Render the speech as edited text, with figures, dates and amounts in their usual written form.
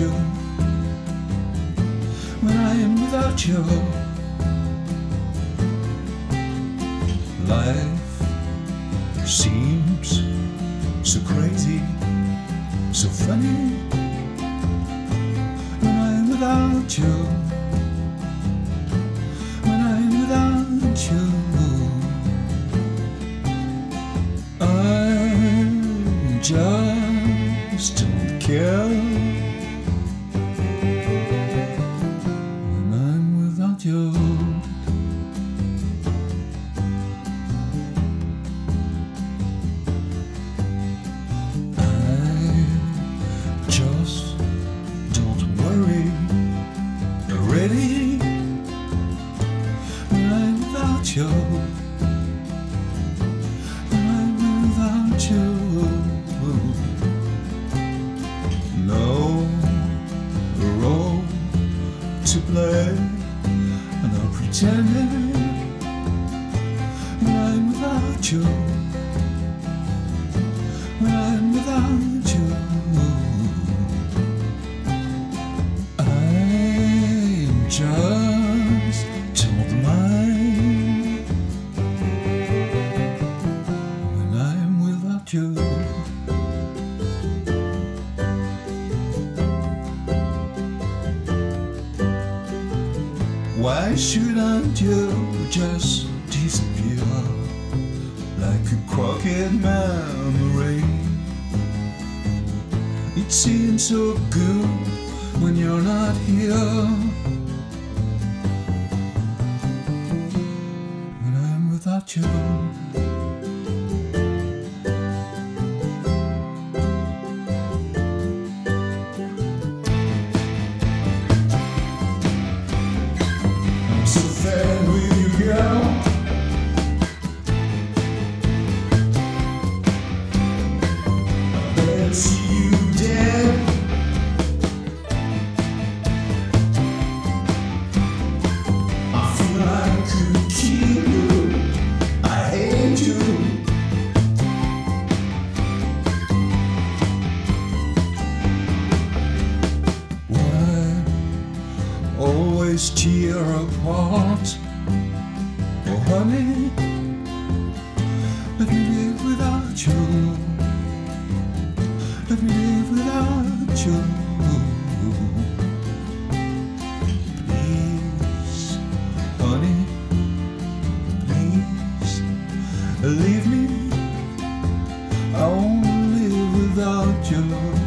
you, when I am without you. Life seems so crazy, so funny, when I'm without you, when I'm without you. I just don't care when I'm without you. Just don't worry, already when I'm without you, when I'm without you. No role to play, no pretending when I'm without you, when I'm without you. Just don't mind when I'm without you. Why shouldn't you just disappear like a crooked memory? It seems so good when you're not here, when I'm without you. I'm so fed with you, girl. I bet see you dead. I feel I could kill you. I hate you. Why always tear apart? Oh honey, let me live without you. Let me live without you. Please, honey, please leave me. I won't live without you.